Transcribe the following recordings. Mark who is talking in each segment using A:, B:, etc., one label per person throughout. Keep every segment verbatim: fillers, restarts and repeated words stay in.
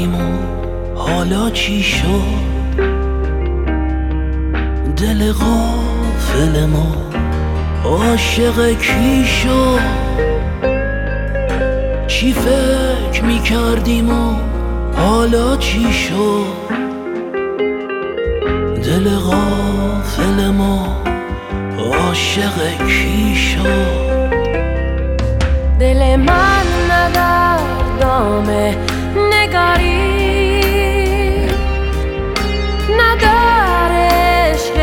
A: میکردیم و حالا چی شد؟ دل غافل ما عاشق کی شد؟ چی فکر میکردیم و حالا چی شد؟ دل غافل ما عاشق کی شد؟
B: دل من ندار دامه نگاری ندار عشق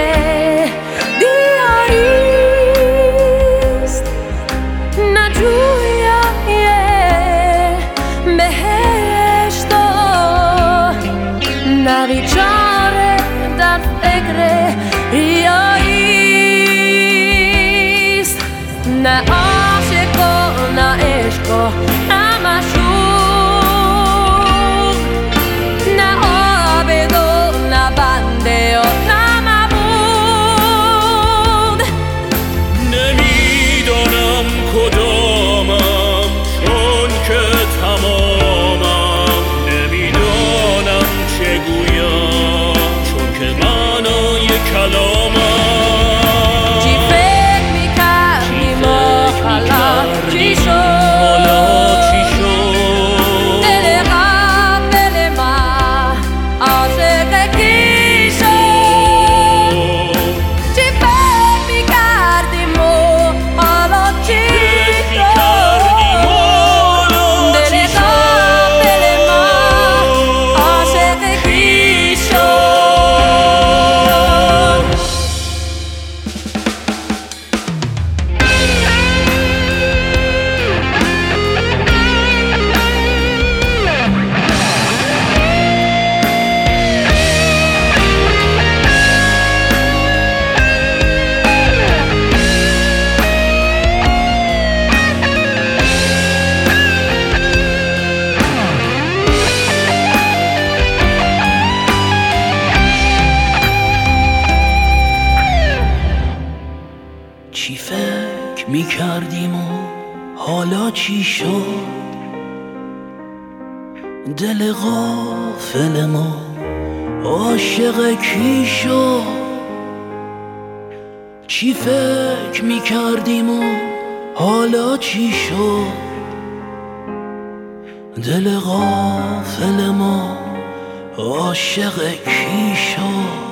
B: دیاریست نه جویای بهشت نه بیچاره در فکر ریاییست نه عاشق و نه عشق و نه مشوق نه عابد و نه بنده و نه معبود
C: نمیدانم کدامم چون که تمامم نمیدانم چه گویم چون که معنای کلامم
B: چی شد؟ دل غافل ما عاشق کی شد؟ چی فکر میکردیم و حالا چی شد؟ دل غافل ما عاشق کی شد؟
A: چی فکر میکردیم و حالا چی شد؟ دل غافل ما عاشق کی شد؟ چی فکر میکردیم و حالا چی شد؟ دل غافل ما عاشق کی شد؟